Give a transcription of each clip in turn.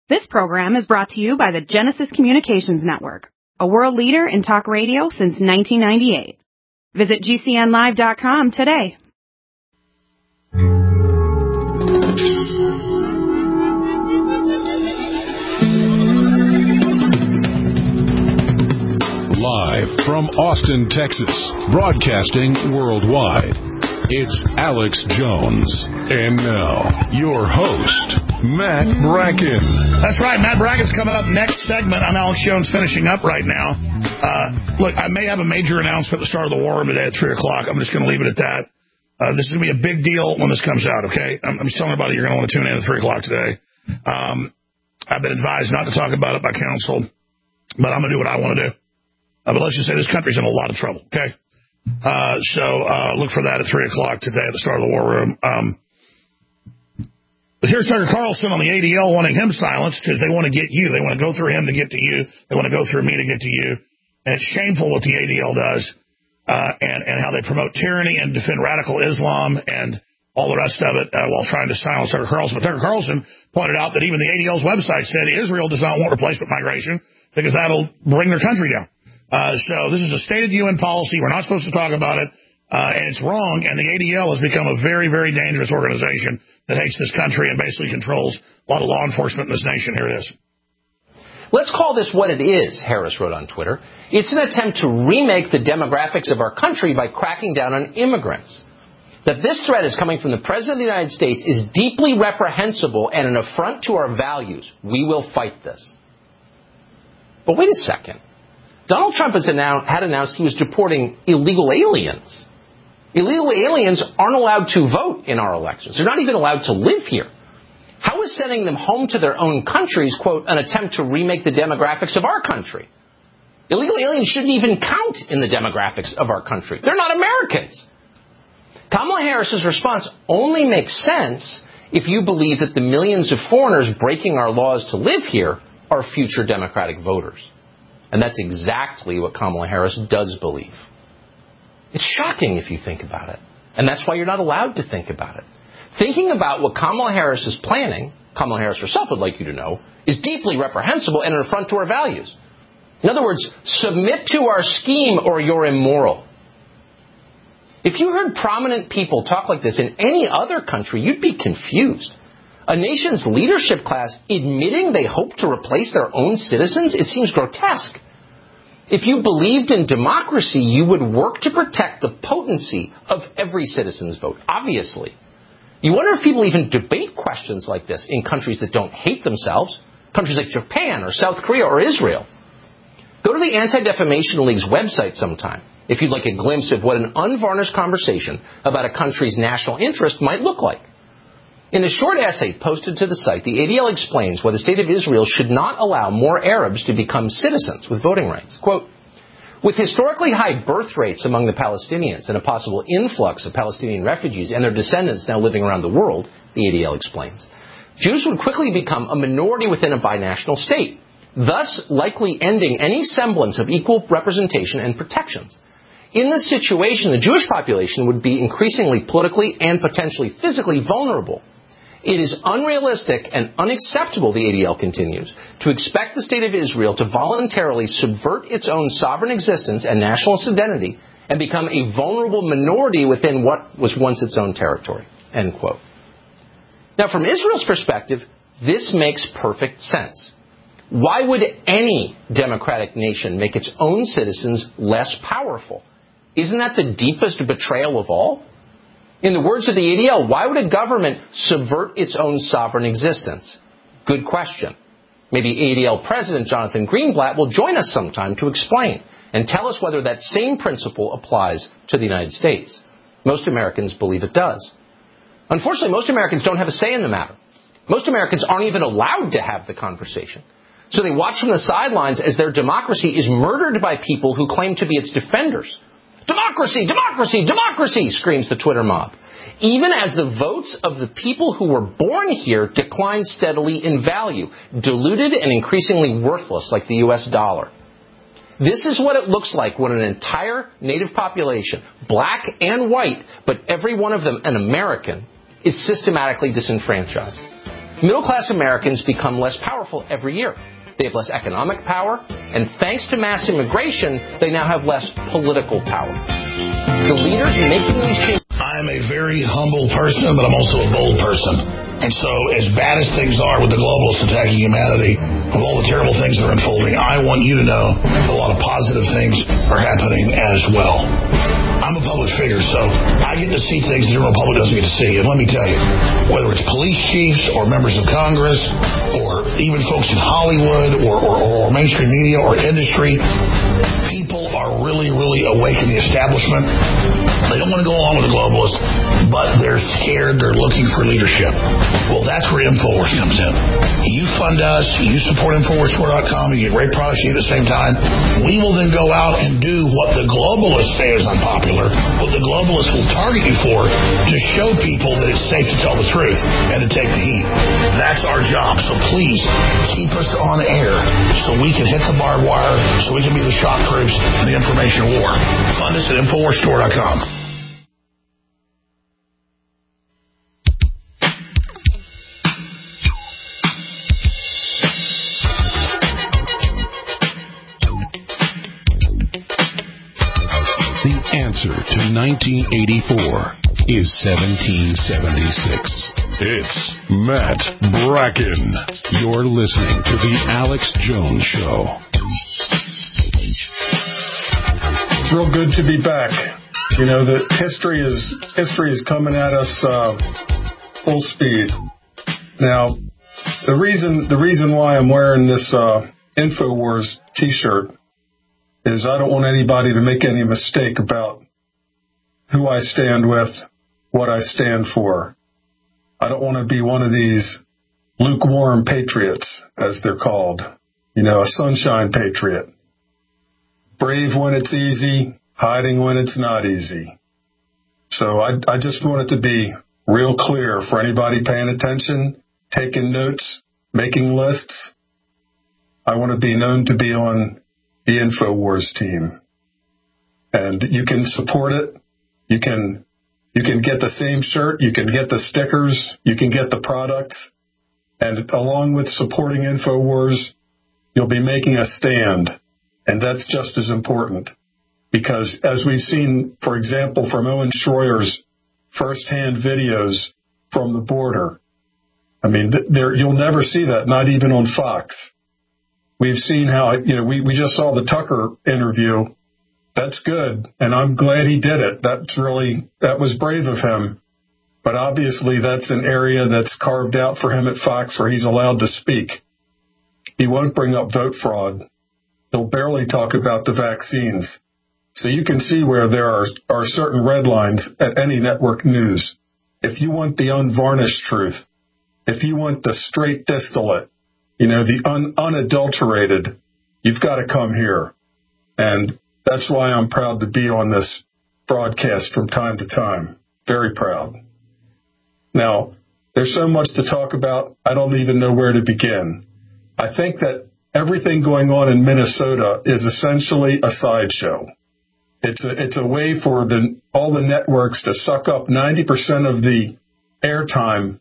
This program is brought to you by the Genesis Communications Network, a world leader in talk radio since 1998. Visit GCNlive.com today. Live from Austin, Texas, broadcasting worldwide, it's Alex Jones. And now, your host, Matt Bracken. That's right, Matt Bracken's coming up next segment. I'm Alex Jones, finishing up right now. Look, I may have a major announcement at the start of the war room today at 3 o'clock. I'm just going to leave it at that. This is going to be a big deal when this comes out, okay? I'm just telling everybody you're going to want to tune in at 3 o'clock today. I've been advised not to talk about it by counsel, but I'm going to do what I want to do. But let's just say this country's in a lot of trouble, okay? So look for that at 3 o'clock today at the start of the war room. But here's Tucker Carlson on the ADL wanting him silenced because they want to get you. They want to go through him to get to you. They want to go through me to get to you. And it's shameful what the ADL does and how they promote tyranny and defend radical Islam and all the rest of it while trying to silence Tucker Carlson. But Tucker Carlson pointed out that even the ADL's website said Israel does not want replacement migration because that'll bring their country down. So this is a stated UN policy. We're not supposed to talk about it, and it's wrong. And the ADL has become a very, very dangerous organization that hates this country and basically controls a lot of law enforcement in this nation. Here it is. Let's call this what it is, Harris wrote on Twitter. It's an attempt to remake the demographics of our country by cracking down on immigrants. That this threat is coming from the President of the United States is deeply reprehensible and an affront to our values. We will fight this. But wait a second. Donald Trump had announced he was deporting illegal aliens. Illegal aliens aren't allowed to vote in our elections. They're not even allowed to live here. How is sending them home to their own countries, quote, an attempt to remake the demographics of our country? Illegal aliens shouldn't even count in the demographics of our country. They're not Americans. Kamala Harris's response only makes sense if you believe that the millions of foreigners breaking our laws to live here are future Democratic voters. And that's exactly what Kamala Harris does believe. It's shocking if you think about it. And that's why you're not allowed to think about it. Thinking about what Kamala Harris is planning, Kamala Harris herself would like you to know, is deeply reprehensible and an affront to our values. In other words, submit to our scheme or you're immoral. If you heard prominent people talk like this in any other country, you'd be confused. A nation's leadership class admitting they hope to replace their own citizens? It seems grotesque. If you believed in democracy, you would work to protect the potency of every citizen's vote, obviously. You wonder if people even debate questions like this in countries that don't hate themselves, countries like Japan or South Korea or Israel. Go to the Anti-Defamation League's website sometime if you'd like a glimpse of what an unvarnished conversation about a country's national interest might look like. In a short essay posted to the site, the ADL explains why the state of Israel should not allow more Arabs to become citizens with voting rights. Quote, with historically high birth rates among the Palestinians and a possible influx of Palestinian refugees and their descendants now living around the world, the ADL explains, Jews would quickly become a minority within a binational state, thus likely ending any semblance of equal representation and protections. In this situation, the Jewish population would be increasingly politically and potentially physically vulnerable. It is unrealistic and unacceptable, the ADL continues, to expect the state of Israel to voluntarily subvert its own sovereign existence and national identity and become a vulnerable minority within what was once its own territory. End quote. Now, from Israel's perspective, this makes perfect sense. Why would any democratic nation make its own citizens less powerful? Isn't that the deepest betrayal of all? In the words of the ADL, why would a government subvert its own sovereign existence? Good question. Maybe ADL President Jonathan Greenblatt will join us sometime to explain and tell us whether that same principle applies to the United States. Most Americans believe it does. Unfortunately, most Americans don't have a say in the matter. Most Americans aren't even allowed to have the conversation. So they watch from the sidelines as their democracy is murdered by people who claim to be its defenders. Democracy, democracy, democracy, screams the Twitter mob. Even as the votes of the people who were born here decline steadily in value, diluted and increasingly worthless like the U.S. dollar. This is what it looks like when an entire native population, black and white, but every one of them an American, is systematically disenfranchised. middle-class Americans become less powerful every year. They have less economic power, and thanks to mass immigration, they now have less political power. The leaders making these changes... I'm a very humble person, but I'm also a bold person. And so, as bad as things are with the globalists attacking humanity, with all the terrible things that are unfolding, I want you to know that a lot of positive things are happening as well. I'm a public figure, so I get to see things the general public doesn't get to see. And let me tell you, whether it's police chiefs or members of Congress or even folks in Hollywood or mainstream media or industry, people are really, really awake in the establishment. They don't want to go along with the globalists, but they're scared. They're looking for leadership. Well, that's where InfoWars comes in. You fund us. You support InfoWarsStore.com. You get great products at the same time. We will then go out and do what the globalists say is unpopular, what the globalists will target you for, to show people that it's safe to tell the truth and to take the heat. That's our job. So please keep us on air so we can hit the barbed wire, so we can be the shock troops in the information war. Fund us at InfoWarsStore.com. The answer to 1984 is 1776. It's Matt Bracken. You're listening to The Alex Jones Show. It's real good to be back. You know, the history is coming at us full speed. Now, the reason why I'm wearing this InfoWars T-shirt is I don't want anybody to make any mistake about who I stand with, what I stand for. I don't want to be one of these lukewarm patriots, as they're called. You know, a sunshine patriot. Brave when it's easy, hiding when it's not easy. So I just want it to be real clear for anybody paying attention, taking notes, making lists. I want to be known to be on the InfoWars team. And you can support it. You can get the same shirt. You can get the stickers. You can get the products. And along with supporting InfoWars, you'll be making a stand. And that's just as important. Because as we've seen, for example, from Owen Schroyer's firsthand videos from the border, I mean, you'll never see that, not even on Fox. We've seen how, you know, we just saw the Tucker interview. That's good, and I'm glad he did it. That was brave of him. But obviously that's an area that's carved out for him at Fox where he's allowed to speak. He won't bring up vote fraud. He'll barely talk about the vaccines. So you can see where there are certain red lines at any network news. If you want the unvarnished truth, if you want the straight distillate, you know, the unadulterated, you've got to come here. And that's why I'm proud to be on this broadcast from time to time. Very proud. Now, there's so much to talk about, I don't even know where to begin. I think that everything going on in Minnesota is essentially a sideshow. It's a way for all the networks to suck up 90% of the airtime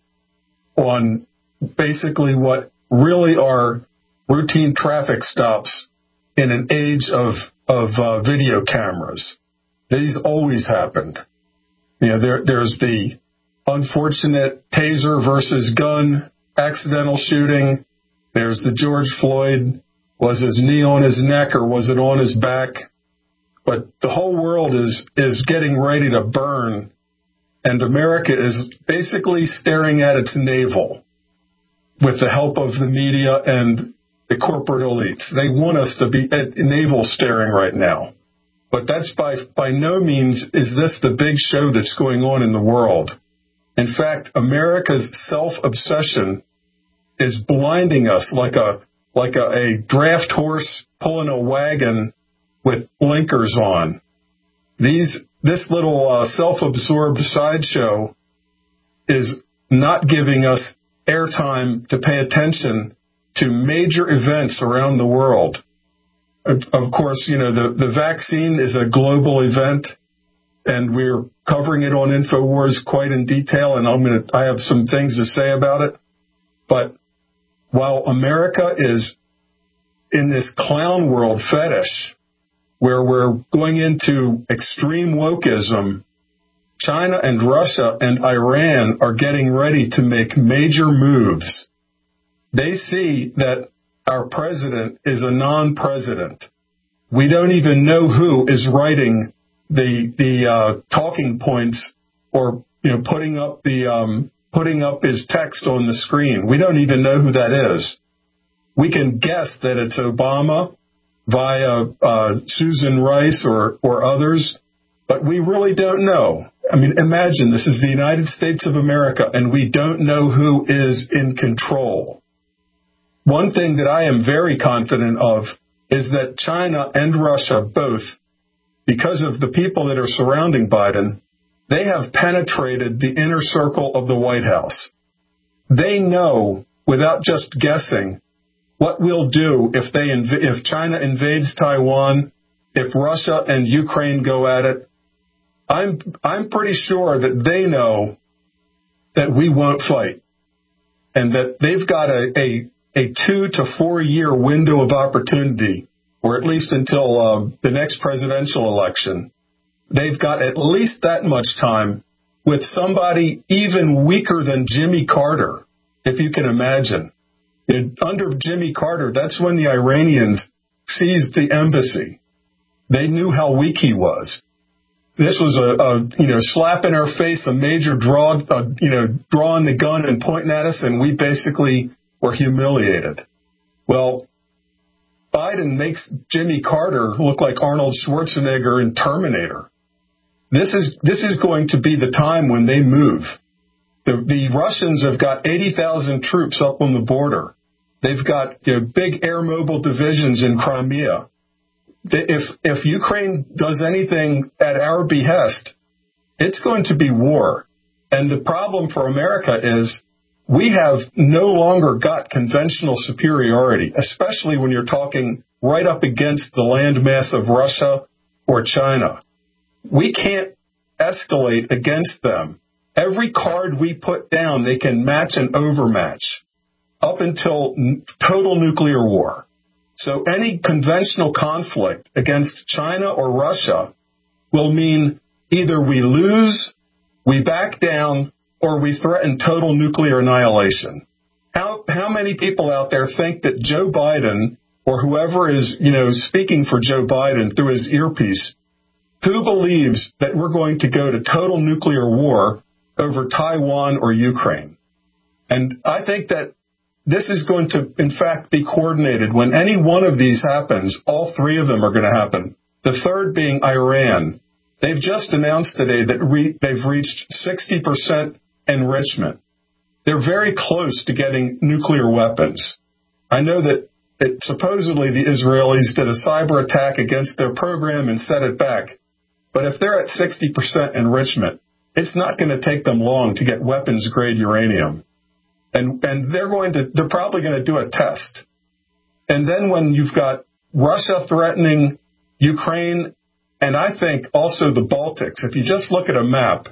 on basically what really are routine traffic stops in an age of video cameras. These always happened. You know, there's the unfortunate taser versus gun accidental shooting. There's the George Floyd. Was his knee on his neck or was it on his back? But the whole world is getting ready to burn, and America is basically staring at its navel with the help of the media and the corporate elites. They want us to be at navel staring right now. But that's by no means is this the big show that's going on in the world. In fact, America's self-obsession is blinding us like a draft horse pulling a wagon with blinkers on. This little self-absorbed sideshow is not giving us airtime to pay attention to major events around the world. Of course, you know, the vaccine is a global event, and we're covering it on InfoWars quite in detail, and I have some things to say about it. But while America is in this clown world fetish where we're going into extreme wokeism, China and Russia and Iran are getting ready to make major moves. They see that our president is a non-president. We don't even know who is writing the talking points or putting up his text on the screen. We don't even know who that is. We can guess that it's Obama via Susan Rice or others, but we really don't know. I mean, imagine this is the United States of America, and we don't know who is in control. One thing that I am very confident of is that China and Russia both, because of the people that are surrounding Biden, they have penetrated the inner circle of the White House. They know, without just guessing, what we'll do if China invades Taiwan, if Russia and Ukraine go at it. I'm pretty sure that they know that we won't fight, and that they've got a 2 to 4 year window of opportunity, or at least until the next presidential election. They've got at least that much time with somebody even weaker than Jimmy Carter, if you can imagine. Under Jimmy Carter, that's when the Iranians seized the embassy. They knew how weak he was. This was a slap in our face, a major drawing the gun and pointing at us, and we basically were humiliated. Well, Biden makes Jimmy Carter look like Arnold Schwarzenegger in Terminator. This is going to be the time when they move. The Russians have got 80,000 troops up on the border. They've got big air mobile divisions in Crimea. If Ukraine does anything at our behest, it's going to be war. And the problem for America is we have no longer got conventional superiority, especially when you're talking right up against the landmass of Russia or China. We can't escalate against them. Every card we put down, they can match and overmatch up until total nuclear war. So any conventional conflict against China or Russia will mean either we lose, we back down, or we threaten total nuclear annihilation. How many people out there think that Joe Biden or whoever is, speaking for Joe Biden through his earpiece, who believes that we're going to go to total nuclear war over Taiwan or Ukraine? And I think that this is going to, in fact, be coordinated. When any one of these happens, all three of them are going to happen. The third being Iran. They've just announced today that they've reached 60% enrichment. They're very close to getting nuclear weapons. I know that supposedly the Israelis did a cyber attack against their program and set it back. But if they're at 60% enrichment, it's not going to take them long to get weapons-grade uranium. And they're probably going to do a test. And then when you've got Russia threatening Ukraine, and I think also the Baltics, if you just look at a map,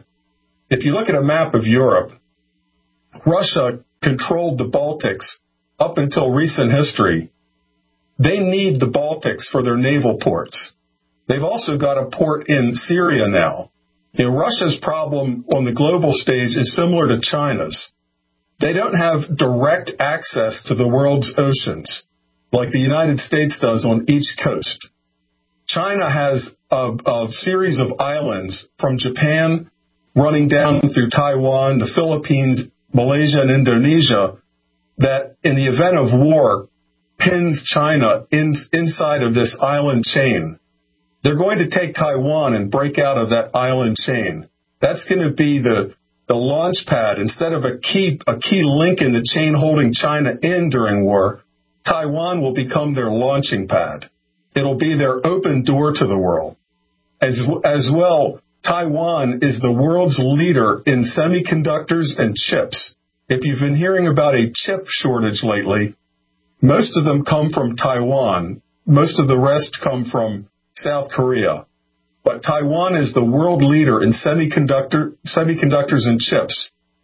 of Europe, Russia controlled the Baltics up until recent history. They need the Baltics for their naval ports. They've also got a port in Syria now. Russia's problem on the global stage is similar to China's. They don't have direct access to the world's oceans like the United States does on each coast. China has a series of islands from Japan running down through Taiwan, the Philippines, Malaysia, and Indonesia that in the event of war pins China inside of this island chain. They're going to take Taiwan and break out of that island chain. That's going to be the launch pad. Instead of a key link in the chain holding China in during war, Taiwan will become their launching pad. It'll be their open door to the world. As well, Taiwan is the world's leader in semiconductors and chips. If you've been hearing about a chip shortage lately, most of them come from Taiwan. Most of the rest come from South Korea. But Taiwan is the world leader in semiconductors and chips.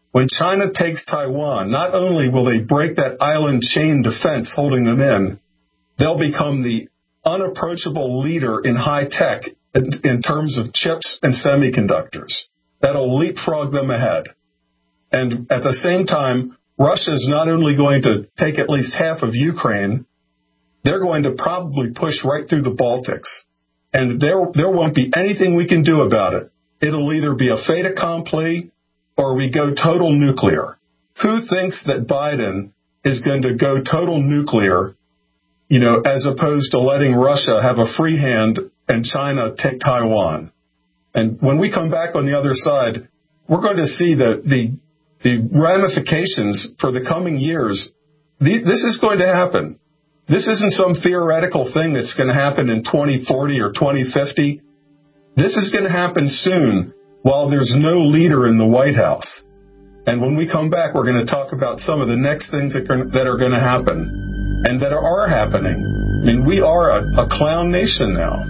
when China takes Taiwan, not only will they break that island chain defense holding them in, they'll become the unapproachable leader in high tech in terms of chips and semiconductors. That'll leapfrog them ahead. And at the same time, Russia is not only going to take at least half of Ukraine, they're going to probably push right through the Baltics. And there won't be anything we can do about it. It'll either be a fait accompli or we go total nuclear. Who thinks that Biden is going to go total nuclear, as opposed to letting Russia have a free hand and China take Taiwan? And when we come back on the other side, we're going to see the ramifications for the coming years. This is going to happen. This isn't some theoretical thing that's going to happen in 2040 or 2050. This is going to happen soon while there's no leader in the White House. And when we come back, we're going to talk about some of the next things that are going to happen and that are happening. I mean, we are a clown nation now.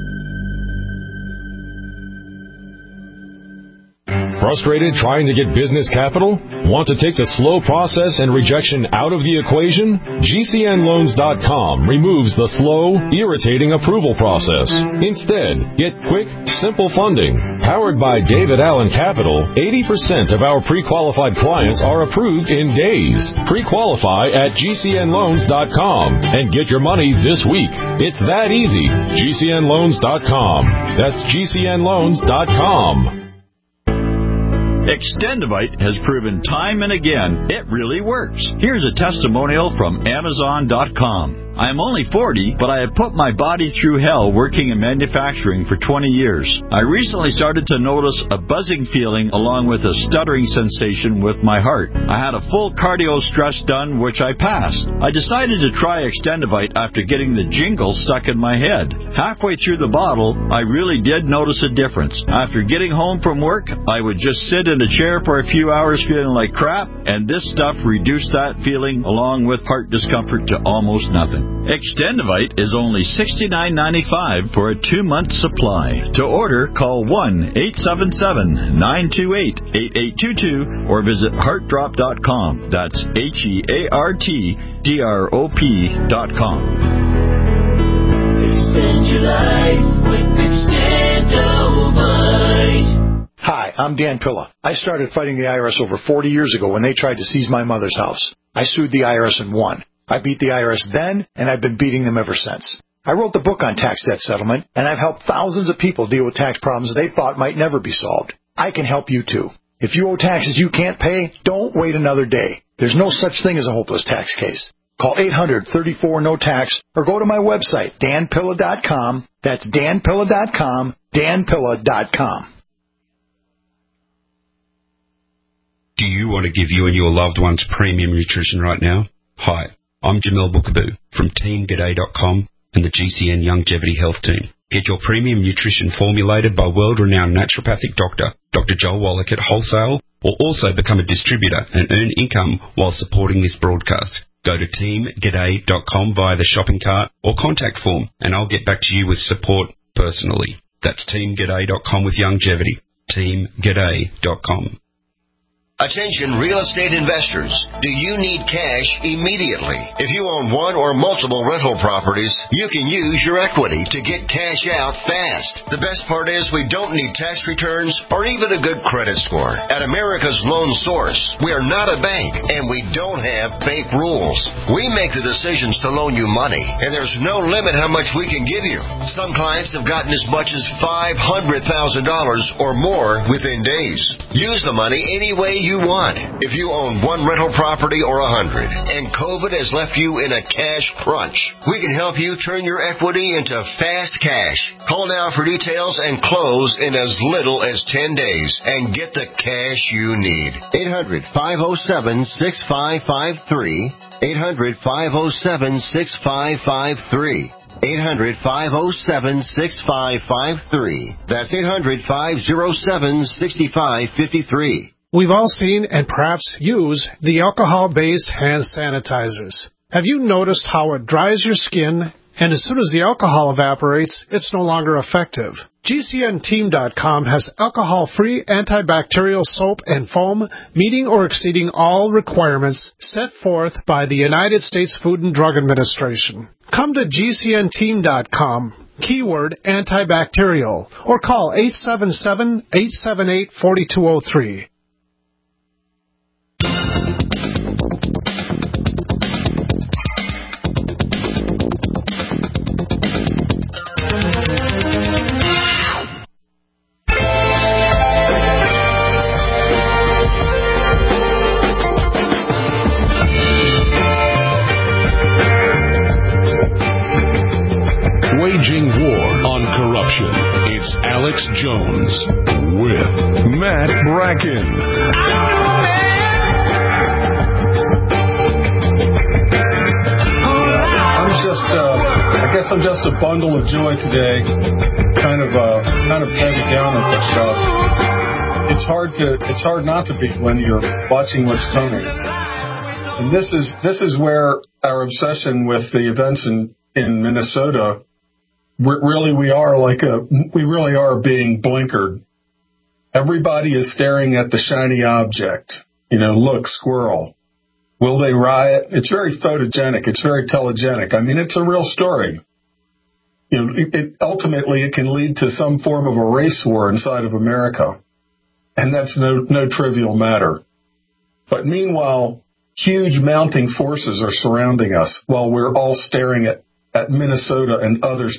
Frustrated trying to get business capital? Want to take the slow process and rejection out of the equation? GCNloans.com removes the slow, irritating approval process. Instead, get quick, simple funding. Powered by David Allen Capital, 80% of our pre-qualified clients are approved in days. Pre-qualify at GCNloans.com and get your money this week. It's that easy. GCNloans.com. That's GCNloans.com. Extendivite has proven time and again it really works. Here's a testimonial from Amazon.com. I am only 40, but I have put my body through hell working in manufacturing for 20 years. I recently started to notice a buzzing feeling along with a stuttering sensation with my heart. I had a full cardio stress done, which I passed. I decided to try Extendivite after getting the jingle stuck in my head. Halfway through the bottle, I really did notice a difference. After getting home from work, I would just sit in a chair for a few hours feeling like crap, and this stuff reduced that feeling along with heart discomfort to almost nothing. Extendivite is only $69.95 for a 2-month supply. To order, call 1-877-928-8822 or visit heartdrop.com. That's HEARTDROP.com. Extend your life with Extendivite. Hi, I'm Dan Pilla. I started fighting the IRS over 40 years ago when they tried to seize my mother's house. I sued the IRS and won. I beat the IRS then, and I've been beating them ever since. I wrote the book on tax debt settlement, and I've helped thousands of people deal with tax problems they thought might never be solved. I can help you, too. If you owe taxes you can't pay, don't wait another day. There's no such thing as a hopeless tax case. Call 800-34-NO-TAX or go to my website, danpilla.com. That's danpilla.com, danpilla.com. Do you want to give you and your loved ones premium nutrition right now? Hi, I'm Jamel Bookaboo from TeamGaday.com and the GCN Longevity Health Team. Get your premium nutrition formulated by world-renowned naturopathic doctor, Dr. Joel Wallach at wholesale, or also become a distributor and earn income while supporting this broadcast. Go to TeamGaday.com via the shopping cart or contact form, and I'll get back to you with support personally. That's TeamGaday.com with longevity. TeamGaday.com. Attention real estate investors. Do you need cash immediately? If you own one or multiple rental properties, you can use your equity to get cash out fast. The best part is we don't need tax returns or even a good credit score. At America's Loan Source, we are not a bank and we don't have bank rules. We make the decisions to loan you money, and there's no limit how much we can give you. Some clients have gotten as much as $500,000 or more within days. Use the money any way you want. If you own one rental property or 100 and COVID has left you in a cash crunch, we can help you turn your equity into fast cash. Call now for details and close in as little as 10 days and get the cash you need. 800-507-6553. 800-507-6553. 800-507-6553. That's 800-507-6553. We've all seen and perhaps use the alcohol-based hand sanitizers. Have you noticed how it dries your skin And as soon as the alcohol evaporates, it's no longer effective. GCNteam.com has alcohol-free antibacterial soap and foam meeting or exceeding all requirements set forth by the United States Food and Drug Administration. Come to GCNteam.com, keyword antibacterial, or call 877-878-4203. Waging war on corruption. It's Alex Jones with Matt Bracken. I guess I'm just a bundle of joy today. Kind of heavy down with this stuff. It's hard not to be when you're watching what's coming. And this is where our obsession with the events in Minnesota. We really are being blinkered. Everybody is staring at the shiny object. Look, squirrel. Will they riot? It's very photogenic. It's very telegenic. I mean, it's a real story. Ultimately, it can lead to some form of a race war inside of America. And that's no trivial matter. But meanwhile, huge mounting forces are surrounding us while we're all staring at Minnesota and other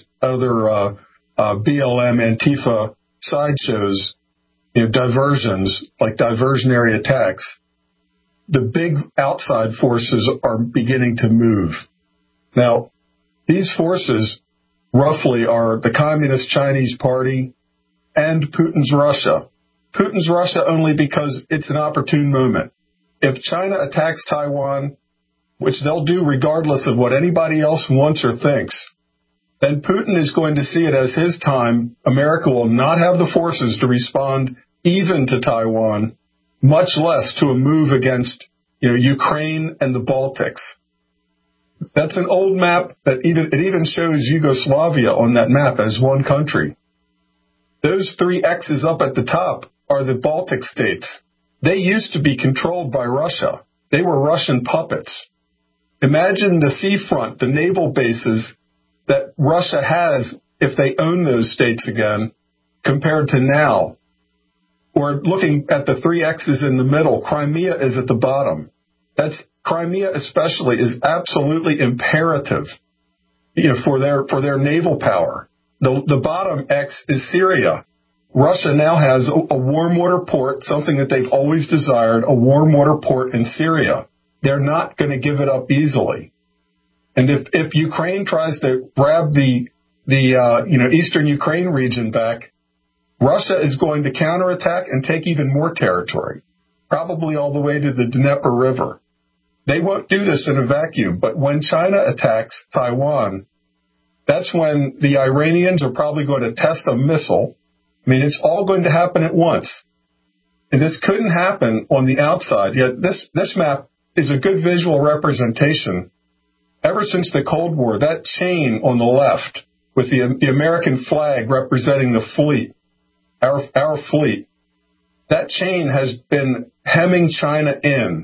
BLM Antifa sideshows, diversions, like diversionary attacks. The big outside forces are beginning to move. Now, these forces roughly are the Communist Chinese Party and Putin's Russia. Putin's Russia only because it's an opportune moment. If China attacks Taiwan, which they'll do regardless of what anybody else wants or thinks, then Putin is going to see it as his time. America will not have the forces to respond even to Taiwan, much less to a move against, Ukraine and the Baltics. That's an old map that even shows Yugoslavia on that map as one country. Those three X's up at the top are the Baltic states. They used to be controlled by Russia. They were Russian puppets. Imagine the seafront, the naval bases that Russia has if they own those states again compared to now. Or looking at the three X's in the middle, Crimea is at the bottom. Crimea especially is absolutely imperative, for their naval power. The bottom X is Syria. Russia now has a warm water port, something that they've always desired, a warm water port in Syria. They're not going to give it up easily. And if Ukraine tries to grab the eastern Ukraine region back, Russia is going to counterattack and take even more territory, probably all the way to the Dnieper River. They won't do this in a vacuum, but when China attacks Taiwan, that's when the Iranians are probably going to test a missile. I mean, it's all going to happen at once. And this couldn't happen on the outside. Yet this map is a good visual representation. Ever since the Cold War, that chain on the left with the American flag representing the fleet, our fleet, that chain has been hemming China in.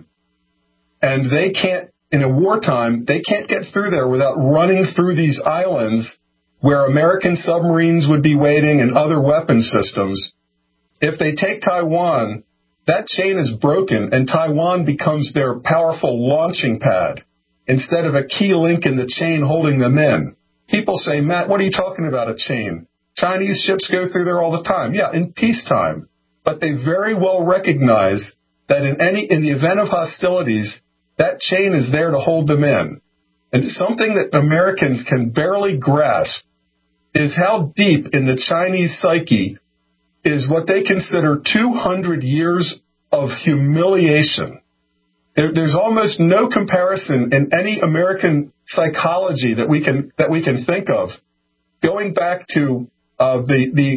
And they can't, in a wartime, they can't get through there without running through these islands where American submarines would be waiting and other weapon systems. If they take Taiwan, that chain is broken and Taiwan becomes their powerful launching pad instead of a key link in the chain holding them in. People say, Matt, what are you talking about, a chain? Chinese ships go through there all the time. Yeah, in peacetime. But they very well recognize that in the event of hostilities, that chain is there to hold them in. And something that Americans can barely grasp is how deep in the Chinese psyche is what they consider 200 years of humiliation. There's almost no comparison in any American psychology that we can think of, going back to what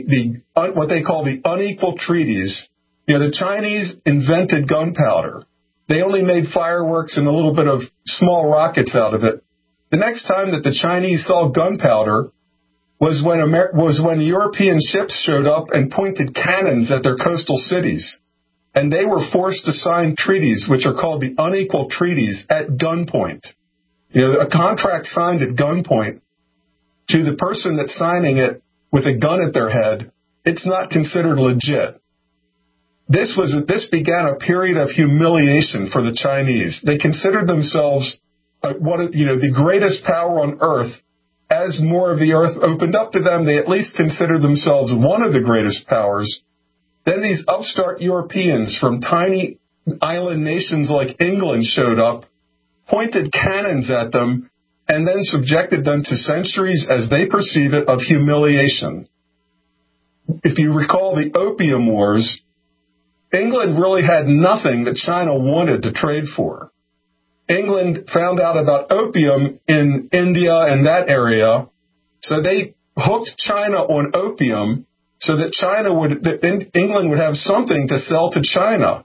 they call the unequal treaties. The Chinese invented gunpowder. They only made fireworks and a little bit of small rockets out of it. The next time that the Chinese saw gunpowder was when European ships showed up and pointed cannons at their coastal cities. And they were forced to sign treaties, which are called the unequal treaties, at gunpoint. A contract signed at gunpoint to the person that's signing it with a gun at their head, it's not considered legit. This began a period of humiliation for the Chinese. They considered themselves the greatest power on earth. As more of the earth opened up to them, they at least considered themselves one of the greatest powers. Then these upstart Europeans from tiny island nations like England showed up, pointed cannons at them, and then subjected them to centuries, as they perceive it, of humiliation. If you recall the Opium Wars, England really had nothing that China wanted to trade for. England found out about opium in India and that area, so they hooked China on opium so that England would have something to sell to China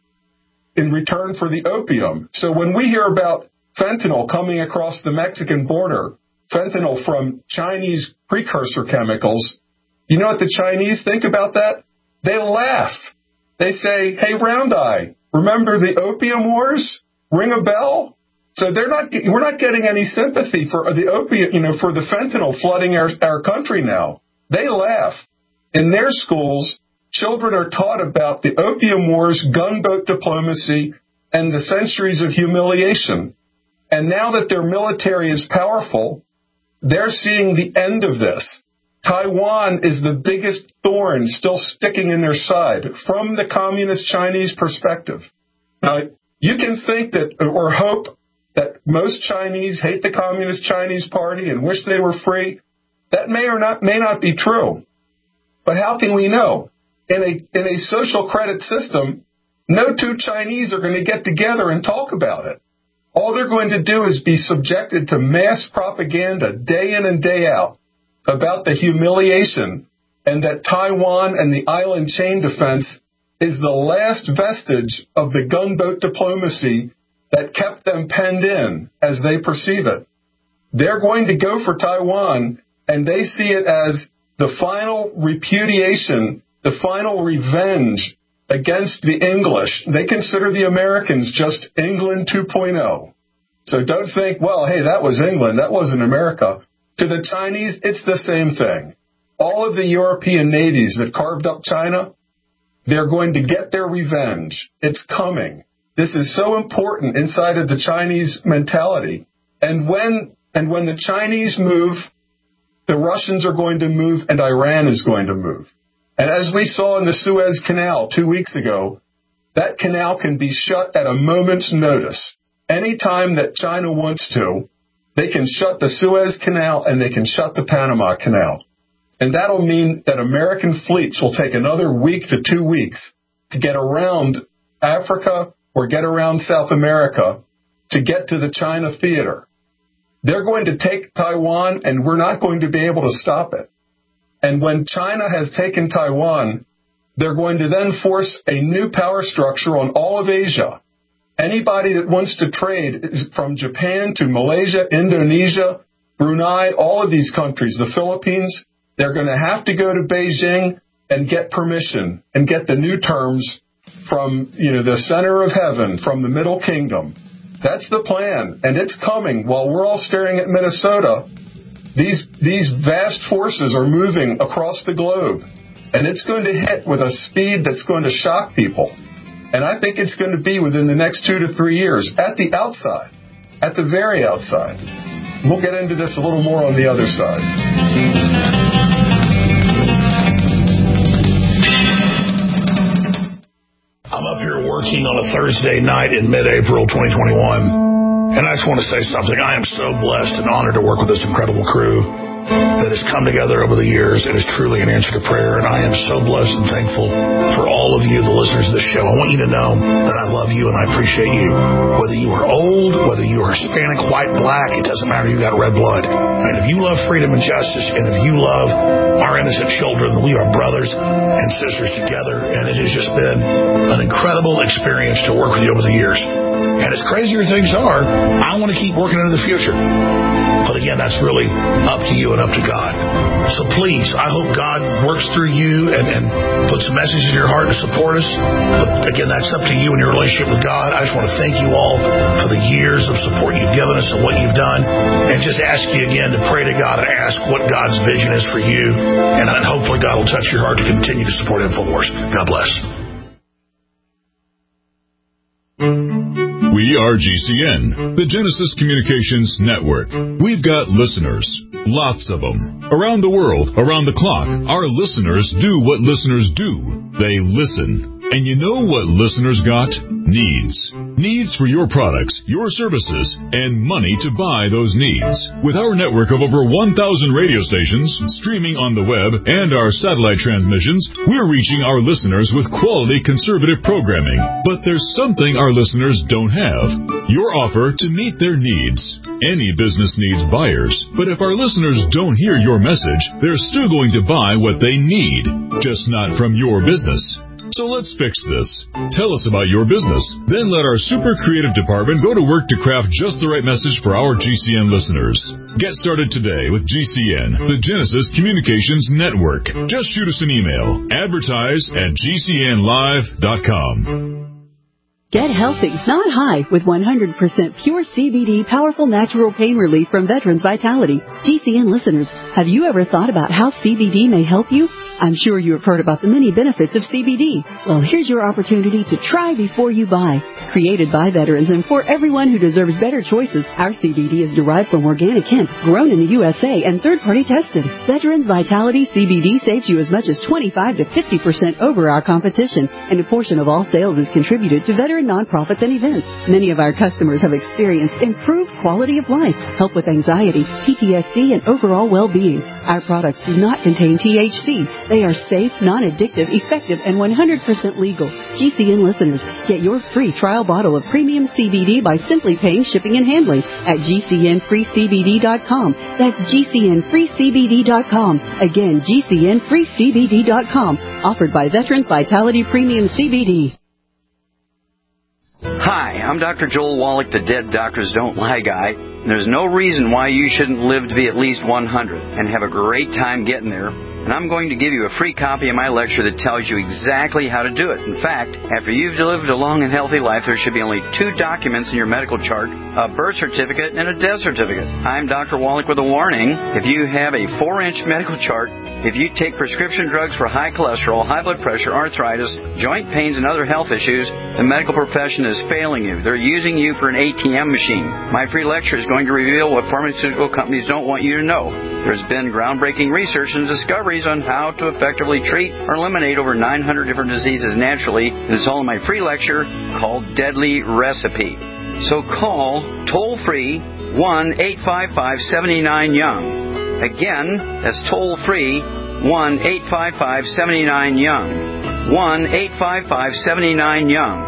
in return for the opium. So when we hear about fentanyl coming across the Mexican border, fentanyl from Chinese precursor chemicals, you know what the Chinese think about that? They laugh. They say, hey, Round Eye, remember the Opium Wars? Ring a bell? So we're not getting any sympathy for the opium, for the fentanyl flooding our country now. They laugh. In their schools, children are taught about the Opium Wars, gunboat diplomacy, and the centuries of humiliation. And now that their military is powerful, they're seeing the end of this. Taiwan is the biggest thorn still sticking in their side from the communist Chinese perspective. Now, you can think that or hope that most Chinese hate the Communist Chinese Party and wish they were free. That may not be true. But how can we know? In a social credit system, no two Chinese are going to get together and talk about it. All they're going to do is be subjected to mass propaganda day in and day out about the humiliation, and that Taiwan and the island chain defense is the last vestige of the gunboat diplomacy that kept them penned in as they perceive it. They're going to go for Taiwan, and they see it as the final repudiation, the final revenge against the English. They consider the Americans just England 2.0. So don't think, well, hey, that was England, that wasn't America. To the Chinese, it's the same thing. All of the European navies that carved up China, they're going to get their revenge. It's coming. This is so important inside of the Chinese mentality. And when the Chinese move, the Russians are going to move, and Iran is going to move. And as we saw in the Suez Canal 2 weeks ago, that canal can be shut at a moment's notice. Anytime that China wants to, they can shut the Suez Canal and they can shut the Panama Canal. And that'll mean that American fleets will take another week to 2 weeks to get around Africa or get around South America to get to the China theater. They're going to take Taiwan, and we're not going to be able to stop it. And when China has taken Taiwan, they're going to then force a new power structure on all of Asia. Anybody that wants to trade from Japan to Malaysia, Indonesia, Brunei, all of these countries, the Philippines, they're going to have to go to Beijing and get permission and get the new terms from, the center of heaven, from the Middle Kingdom. That's the plan, and it's coming. While we're all staring at Minnesota, these vast forces are moving across the globe, and it's going to hit with a speed that's going to shock people. And I think it's going to be within the next 2 to 3 years, at the outside, at the very outside. We'll get into this a little more on the other side. I'm up here working on a Thursday night in mid-April 2021, and I just want to say something. I am so blessed and honored to work with this incredible crew that has come together over the years. It is truly an answer to prayer, and I am so blessed and thankful for all of you, the listeners of this show. I want you to know that I love you and I appreciate you. Whether you are old, whether you are Hispanic, white, black, it doesn't matter. You got red blood. And if you love freedom and justice, and if you love our innocent children, we are brothers and sisters together, and it has just been an incredible experience to work with you over the years. And as crazier things are, I want to keep working into the future. But again, that's really up to you and up to God. So please, I hope God works through you and puts a message in your heart to support us. But again, that's up to you and your relationship with God. I just want to thank you all for the years of support you've given us and what you've done. And just ask you again to pray to God and ask what God's vision is for you. And hopefully God will touch your heart to continue to support InfoWars. God bless. We are GCN, the Genesis Communications Network. We've got listeners, lots of them. Around the world, around the clock, our listeners do what listeners do. They listen. And you know what listeners got? Needs. Needs for your products, your services, and money to buy those needs. With our network of over 1,000 radio stations, streaming on the web, and our satellite transmissions, we're reaching our listeners with quality conservative programming. But there's something our listeners don't have. Your offer to meet their needs. Any business needs buyers, but if our listeners don't hear your message, they're still going to buy what they need, just not from your business. So let's fix this. Tell us about your business. Then let our super creative department go to work to craft just the right message for our GCN listeners. Get started today with GCN, the Genesis Communications Network. Just shoot us an email. Advertise@GCNlive.com. Get healthy, not high, with 100% pure CBD powerful natural pain relief from Veterans Vitality. GCN listeners, have you ever thought about how CBD may help you? I'm sure you have heard about the many benefits of CBD. Well, here's your opportunity to try before you buy. Created by veterans and for everyone who deserves better choices, our CBD is derived from organic hemp, grown in the USA, and third-party tested. Veterans Vitality CBD saves you as much as 25 to 50% over our competition, and a portion of all sales is contributed to veteran nonprofits and events. Many of our customers have experienced improved quality of life, help with anxiety, PTSD, and overall well-being. Our products do not contain THC. They are safe, non-addictive, effective, and 100% legal. GCN listeners, get your free trial bottle of premium CBD by simply paying shipping and handling at GCNFreeCBD.com. That's GCNFreeCBD.com. Again, GCNFreeCBD.com. Offered by Veterans Vitality Premium CBD. Hi, I'm Dr. Joel Wallach, the Dead Doctors Don't Lie guy. There's no reason why you shouldn't live to be at least 100 and have a great time getting there. And I'm going to give you a free copy of my lecture that tells you exactly how to do it. In fact, after you've lived a long and healthy life, there should be only 2 documents in your medical chart, a birth certificate and a death certificate. I'm Dr. Wallach with a warning. If you have a 4-inch medical chart, if you take prescription drugs for high cholesterol, high blood pressure, arthritis, joint pains, and other health issues, the medical profession is failing you. They're using you for an ATM machine. My free lecture is going to reveal what pharmaceutical companies don't want you to know. There's been groundbreaking research and discoveries on how to effectively treat or eliminate over 900 different diseases naturally. And it's all in my free lecture called Deadly Recipe. So call toll-free 1-855-79-YOUNG. Again, that's toll-free 1-855-79-YOUNG. 1-855-79-YOUNG.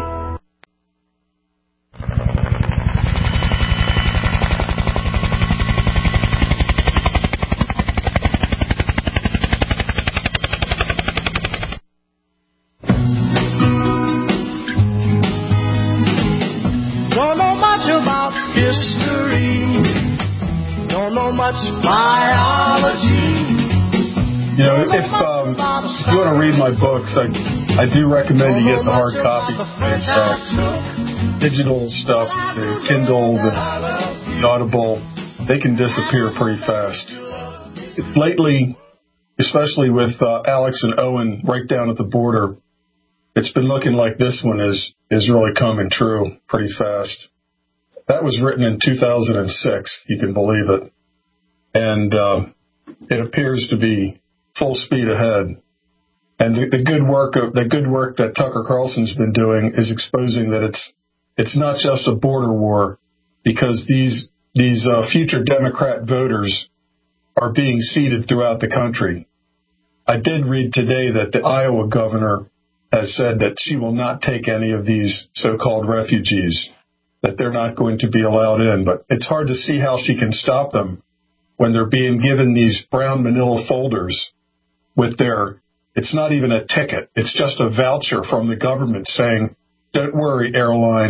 Biology. You know, if you want to read my books, I do recommend you get the hard copy. Digital stuff, the Kindle, the Audible, they can disappear pretty fast. Lately, especially with Alex and Owen right down at the border, it's been looking like this one is really coming true pretty fast. That was written in 2006, you can believe it. And it appears to be full speed ahead. And the good work that Tucker Carlson's been doing is exposing that it's not just a border war, because these future Democrat voters are being seeded throughout the country. I did read today that the Iowa governor has said that she will not take any of these so-called refugees, that they're not going to be allowed in. But it's hard to see how she can stop them when they're being given these brown manila folders with it's not even a ticket. It's just a voucher from the government saying, don't worry, airline,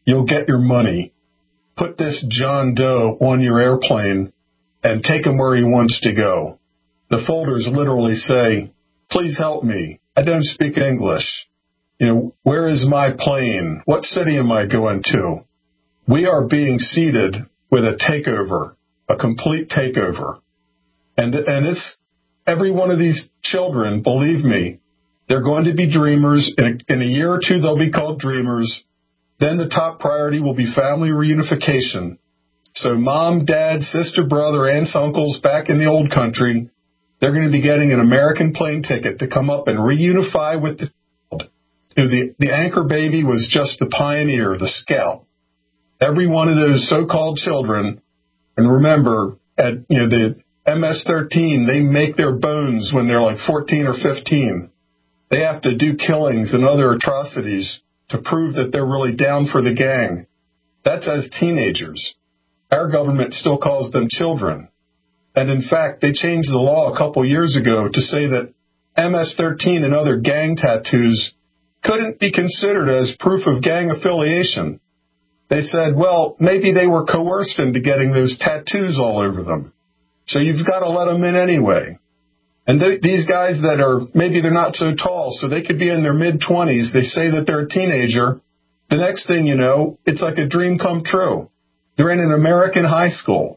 you'll get your money. Put this John Doe on your airplane and take him where he wants to go. The folders literally say, please help me. I don't speak English. Where is my plane? What city am I going to? We are being seeded with a takeover, a complete takeover. And it's every one of these children, believe me, they're going to be dreamers. In a year or two, they'll be called dreamers. Then the top priority will be family reunification. So mom, dad, sister, brother, aunts, uncles back in the old country, they're going to be getting an American plane ticket to come up and reunify with the child. The anchor baby was just the pioneer, the scout. Every one of those so-called children, and remember, at the MS-13, they make their bones when they're like 14 or 15. They have to do killings and other atrocities to prove that they're really down for the gang. That's as teenagers. Our government still calls them children. And in fact, they changed the law a couple years ago to say that MS-13 and other gang tattoos couldn't be considered as proof of gang affiliation. They said, well, maybe they were coerced into getting those tattoos all over them. So you've got to let them in anyway. And these guys that are, maybe they're not so tall, so they could be in their mid-20s. They say that they're a teenager. The next thing you know, it's like a dream come true. They're in an American high school.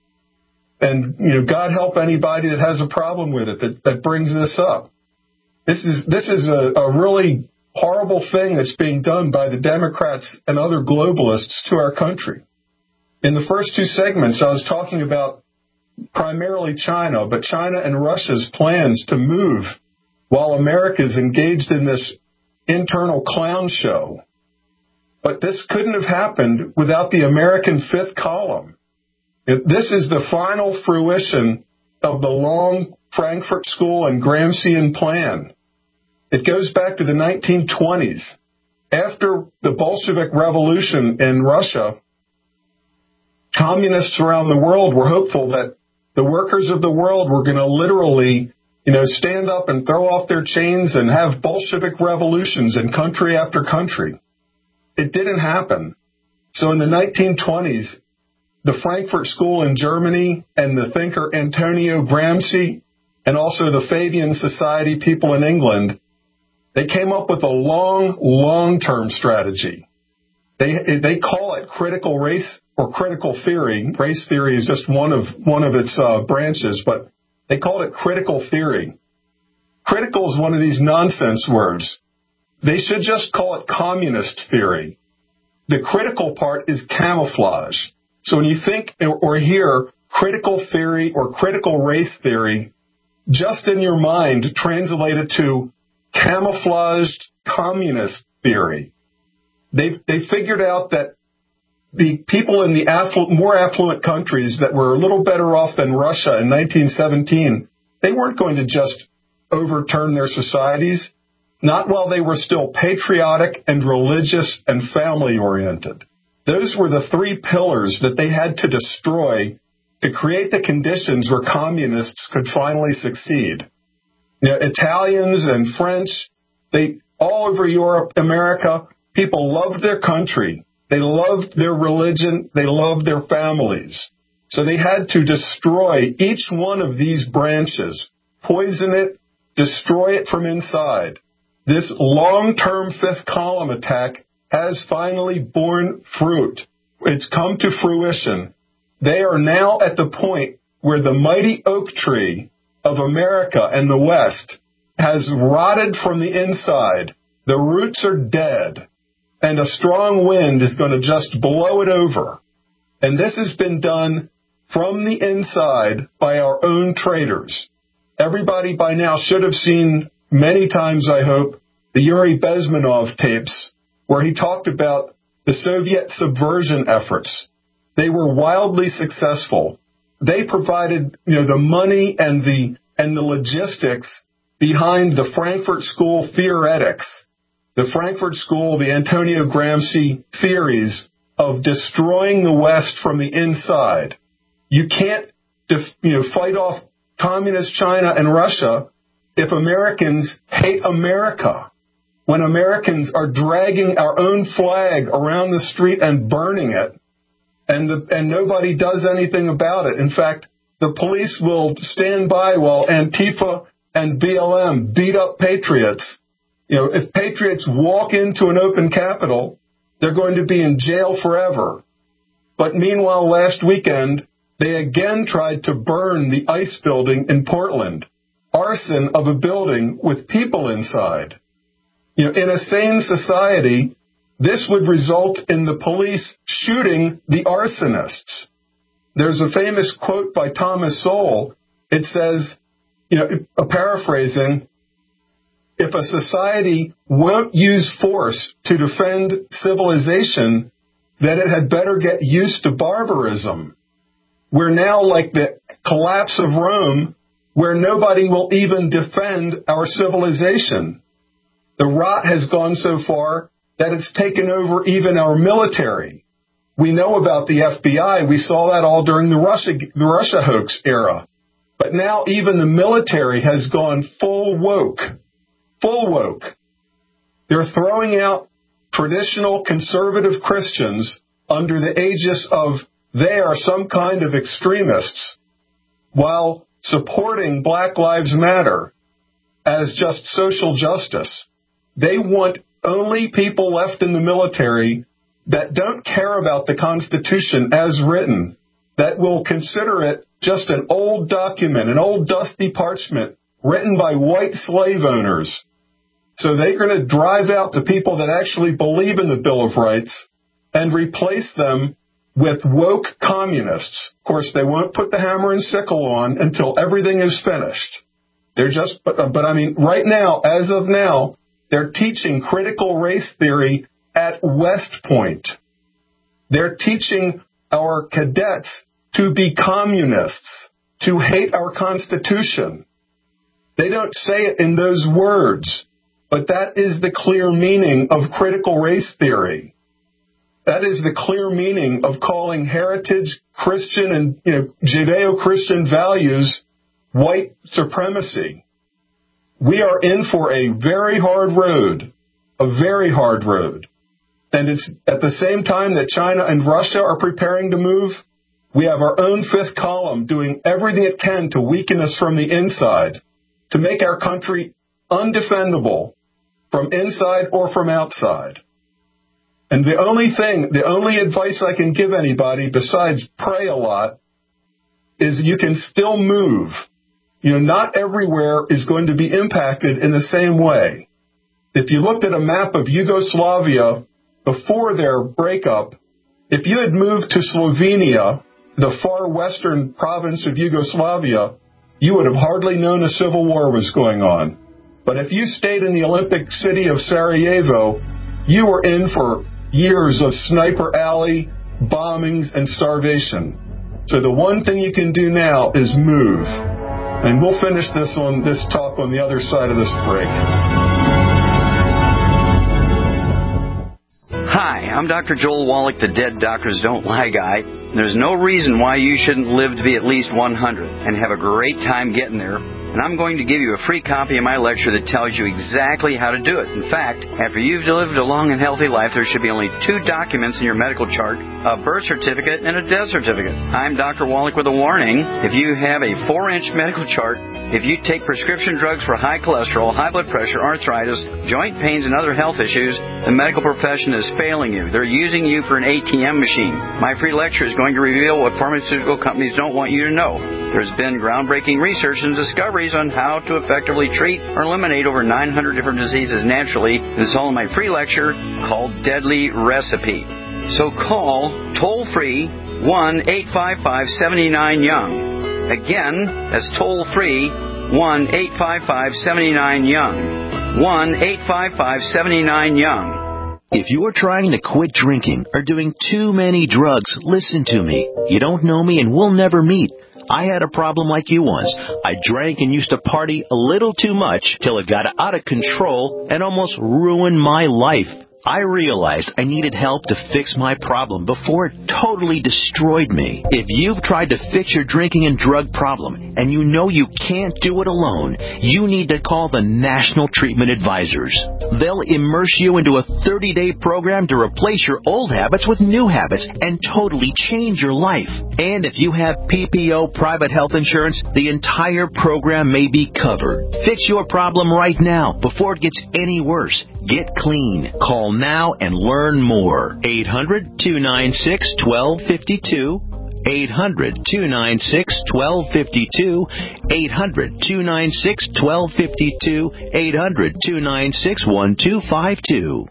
And, God help anybody that has a problem with it, that brings this up. This is a really horrible thing that's being done by the Democrats and other globalists to our country. In the first two segments, I was talking about primarily China, but China and Russia's plans to move while America is engaged in this internal clown show. But this couldn't have happened without the American fifth column. This is the final fruition of the long Frankfurt School and Gramscian plan. It goes back to the 1920s. After the Bolshevik Revolution in Russia, communists around the world were hopeful that the workers of the world were going to literally, stand up and throw off their chains and have Bolshevik revolutions in country after country. It didn't happen. So in the 1920s, the Frankfurt School in Germany and the thinker Antonio Gramsci and also the Fabian Society people in England, they came up with a long-term strategy. They call it critical race or critical theory. Race theory is just one of its branches, but they called it critical theory. Critical is one of these nonsense words. They should just call it communist theory. The critical part is camouflage. So when you think or hear critical theory or critical race theory, just in your mind translate it to camouflaged communist theory. They figured out that the people in the more affluent countries that were a little better off than Russia in 1917, they weren't going to just overturn their societies, not while they were still patriotic and religious and family-oriented. Those were the three pillars that they had to destroy to create the conditions where communists could finally succeed. Italians and French, all over Europe, America, people loved their country. They loved their religion. They loved their families. So they had to destroy each one of these branches, poison it, destroy it from inside. This long-term fifth column attack has finally borne fruit. It's come to fruition. They are now at the point where the mighty oak tree of America and the West has rotted from the inside. The roots are dead, and a strong wind is going to just blow it over. And this has been done from the inside by our own traitors. Everybody by now should have seen many times, I hope, the Yuri Bezmenov tapes where he talked about the Soviet subversion efforts. They were wildly successful. They provided, the money and the logistics behind the Frankfurt School theoretics, the Frankfurt School, the Antonio Gramsci theories of destroying the West from the inside. You can't, fight off communist China and Russia if Americans hate America. when Americans are dragging our own flag around the street and burning it, and nobody does anything about it. In fact, the police will stand by while Antifa and BLM beat up patriots. You know, if patriots walk into an open Capitol, they're going to be in jail forever. But meanwhile, last weekend, they again tried to burn the ICE building in Portland. Arson of a building with people inside. You know, in a sane society, this would result in the police shooting the arsonists. There's a famous quote by Thomas Sowell. It says, you know, paraphrasing, if a society won't use force to defend civilization, then it had better get used to barbarism. We're now like the collapse of Rome, where nobody will even defend our civilization. The rot has gone so far that it's taken over even our military. We know about the FBI. We saw that all during the Russia hoax era. But now even the military has gone full woke. Full woke. They're throwing out traditional conservative Christians under the aegis of they are some kind of extremists, while supporting Black Lives Matter as just social justice. They want only people left in the military that don't care about the Constitution as written, that will consider it just an old document, an old dusty parchment written by white slave owners. So they're going to drive out the people that actually believe in the Bill of Rights and replace them with woke communists. Of course, they won't put the hammer and sickle on until everything is finished. They're just, but I mean, right now, as of now, they're teaching critical race theory at West Point. They're teaching our cadets to be communists, to hate our Constitution. They don't say it in those words, but that is the clear meaning of critical race theory. That is the clear meaning of calling heritage Christian and Judeo-Christian values white supremacy. We are in for a very hard road, a very hard road. And it's at the same time that China and Russia are preparing to move, we have our own fifth column doing everything it can to weaken us from the inside, to make our country undefendable from inside or from outside. And the only advice I can give anybody besides pray a lot is you can still move. You know, not everywhere is going to be impacted in the same way. If you looked at a map of Yugoslavia before their breakup, if you had moved to Slovenia, the far western province of Yugoslavia, you would have hardly known a civil war was going on. But if you stayed in the Olympic city of Sarajevo, you were in for years of sniper alley, bombings, and starvation. So the one thing you can do now is move. And we'll finish this talk on the other side of this break. Hi, I'm Dr. Joel Wallach, the Dead Doctors Don't Lie guy. There's no reason why you shouldn't live to be at least 100 and have a great time getting there. And I'm going to give you a free copy of my lecture that tells you exactly how to do it. In fact, after you've lived a long and healthy life, there should be only 2 documents in your medical chart, a birth certificate and a death certificate. I'm Dr. Wallach with a warning. If you have a 4-inch medical chart, if you take prescription drugs for high cholesterol, high blood pressure, arthritis, joint pains, and other health issues, the medical profession is failing you. They're using you for an ATM machine. My free lecture is going to reveal what pharmaceutical companies don't want you to know. There's been groundbreaking research and discoveries on how to effectively treat or eliminate over 900 different diseases naturally. This is all in my free lecture called Deadly Recipe. So call toll-free 1-855-79-YOUNG. Again, that's toll-free 1-855-79-YOUNG. 1-855-79-YOUNG. If you're trying to quit drinking or doing too many drugs, listen to me. You don't know me and we'll never meet. I had a problem like you once. I drank and used to party a little too much till it got out of control and almost ruined my life. I realized I needed help to fix my problem before it totally destroyed me. If you've tried to fix your drinking and drug problem and you know you can't do it alone, you need to call the National Treatment Advisors. They'll immerse you into a 30-day program to replace your old habits with new habits and totally change your life. And if you have PPO private health insurance, the entire program may be covered. Fix your problem right now before it gets any worse. Get clean. Call now and learn more. 800-296-1252. 800-296-1252. 800-296-1252. 800-296-1252.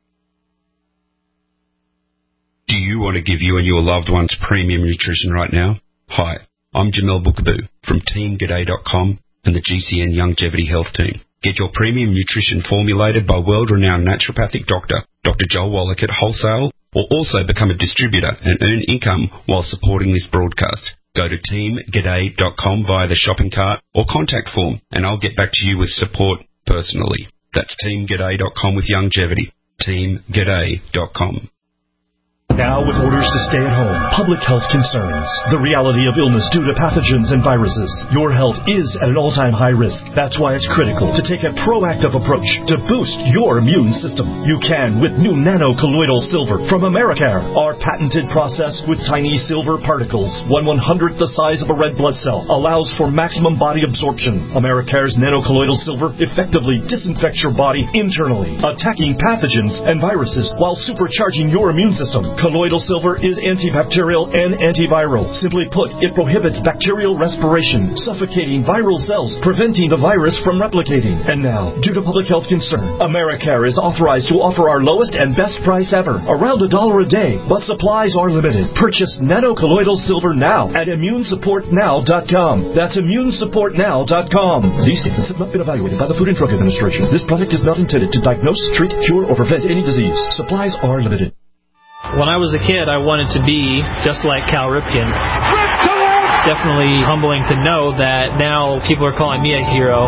Do you want to give you and your loved ones premium nutrition right now? Hi, I'm Jamel Bookaboo from TeamGaday.com and the GCN Longevity Health Team. Get your premium nutrition formulated by world-renowned naturopathic doctor, Dr. Joel Wallach at wholesale, or also become a distributor and earn income while supporting this broadcast. Go to TeamGaday.com via the shopping cart or contact form, and I'll get back to you with support personally. That's TeamGaday.com with longevity. TeamGaday.com. Now with orders to stay at home, public health concerns, the reality of illness due to pathogens and viruses, your health is at an all-time high risk. That's why it's critical to take a proactive approach to boost your immune system. You can with new nano-colloidal silver from Americare. Our patented process with tiny silver particles, 1/100th the size of a red blood cell, allows for maximum body absorption. Americare's nano-colloidal silver effectively disinfects your body internally, attacking pathogens and viruses while supercharging your immune system. Colloidal silver is antibacterial and antiviral. Simply put, it prohibits bacterial respiration, suffocating viral cells, preventing the virus from replicating. And now, due to public health concern, Americare is authorized to offer our lowest and best price ever, around $1 a day, but supplies are limited. Purchase nano-colloidal silver now at immunesupportnow.com. That's immunesupportnow.com. These statements have not been evaluated by the Food and Drug Administration. This product is not intended to diagnose, treat, cure, or prevent any disease. Supplies are limited. When I was a kid, I wanted to be just like Cal Ripken. It's definitely humbling to know that now people are calling me a hero.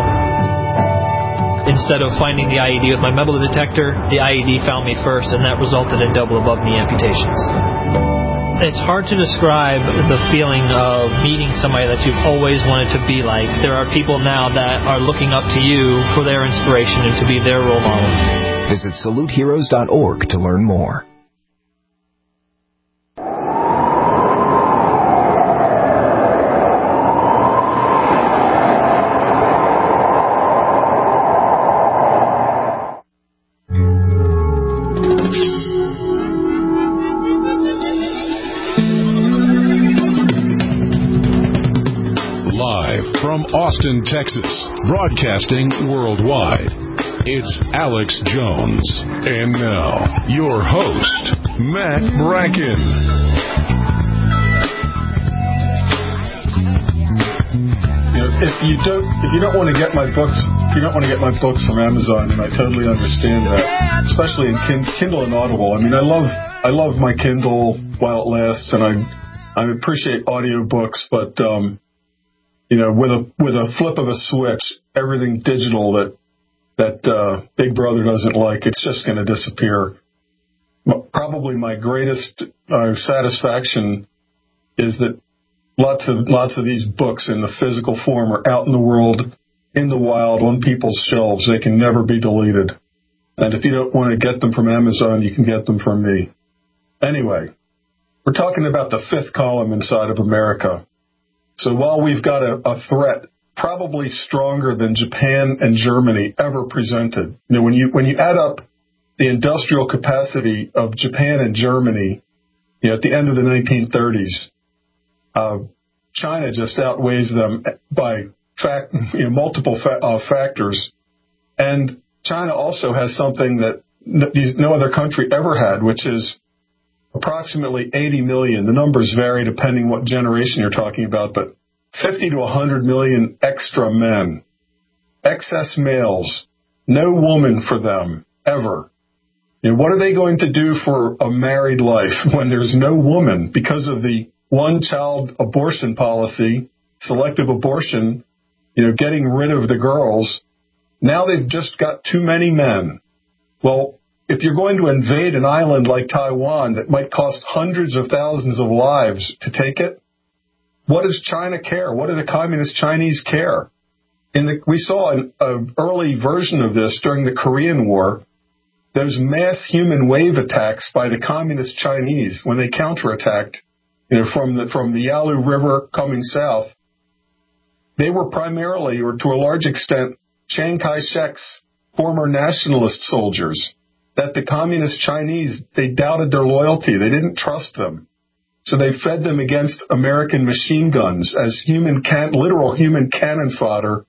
Instead of finding the IED with my metal detector, the IED found me first, and that resulted in double above-knee amputations. It's hard to describe the feeling of meeting somebody that you've always wanted to be like. There are people now that are looking up to you for their inspiration and to be their role model. Visit SaluteHeroes.org to learn more. Austin, Texas, broadcasting worldwide. It's Alex Jones. And now, your host, Matt Bracken. If you don't want to get my books from Amazon, and I totally understand that, especially in Kindle and Audible. I mean, I love my Kindle while it lasts, and I appreciate audiobooks, but with a flip of a switch, everything digital that Big Brother doesn't like, it's just going to disappear. Probably my greatest satisfaction is that lots of these books in the physical form are out in the world, in the wild, on people's shelves. They can never be deleted. And if you don't want to get them from Amazon, you can get them from me. Anyway, we're talking about the fifth column inside of America. So while we've got a threat probably stronger than Japan and Germany ever presented, when you add up the industrial capacity of Japan and Germany, at the end of the 1930s, China just outweighs them by multiple factors. And China also has something that no other country ever had, which is approximately 80 million. The numbers vary depending what generation you're talking about, but 50 to 100 million extra men, excess males, no woman for them ever. What are they going to do for a married life when there's no woman because of the one-child abortion policy, selective abortion, getting rid of the girls? Now they've just got too many men. Well, if you're going to invade an island like Taiwan that might cost hundreds of thousands of lives to take it, what does China care? What do the communist Chinese care? We saw an early version of this during the Korean War, those mass human wave attacks by the communist Chinese when they counterattacked, from the Yalu River coming south. They were primarily, or to a large extent, Chiang Kai-shek's former nationalist soldiers, that the communist Chinese, they doubted their loyalty. They didn't trust them. So they fed them against American machine guns as literal human cannon fodder,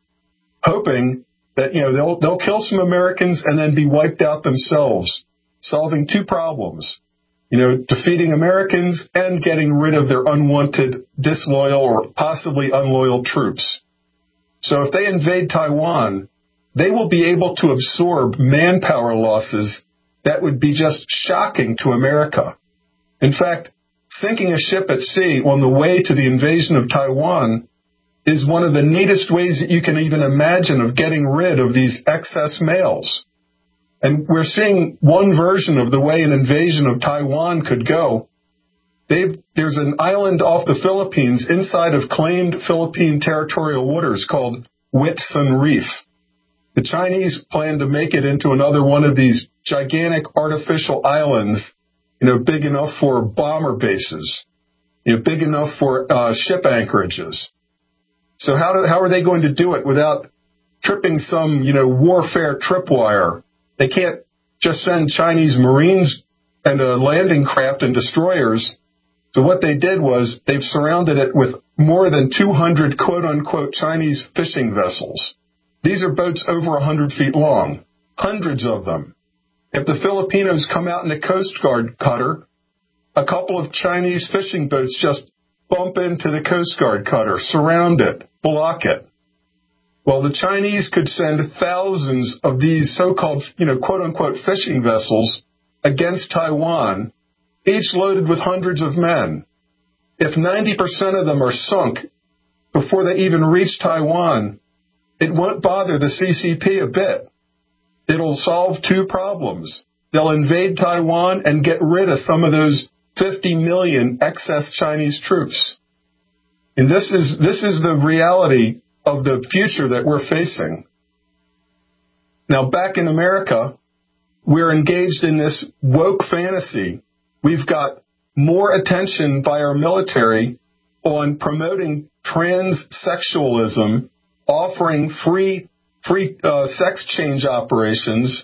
hoping that, they'll kill some Americans and then be wiped out themselves, solving two problems, defeating Americans and getting rid of their unwanted, disloyal, or possibly unloyal troops. So if they invade Taiwan, they will be able to absorb manpower losses that would be just shocking to America. In fact, sinking a ship at sea on the way to the invasion of Taiwan is one of the neatest ways that you can even imagine of getting rid of these excess males. And we're seeing one version of the way an invasion of Taiwan could go. There's an island off the Philippines inside of claimed Philippine territorial waters called Whitsun Reef. The Chinese plan to make it into another one of these gigantic artificial islands, big enough for bomber bases, big enough for ship anchorages. So how are they going to do it without tripping some, warfare tripwire? They can't just send Chinese Marines and a landing craft and destroyers. So what they did was they've surrounded it with more than 200 quote-unquote Chinese fishing vessels. These are boats over 100 feet long, hundreds of them. If the Filipinos come out in a Coast Guard cutter, a couple of Chinese fishing boats just bump into the Coast Guard cutter, surround it, block it. Well, the Chinese could send thousands of these so-called, quote-unquote fishing vessels against Taiwan, each loaded with hundreds of men. If 90% of them are sunk before they even reach Taiwan, it won't bother the CCP a bit. It'll solve two problems. They'll invade Taiwan and get rid of some of those 50 million excess Chinese troops. And this is the reality of the future that we're facing. Now, back in America, we're engaged in this woke fantasy. We've got more attention by our military on promoting transsexualism, offering free sex change operations,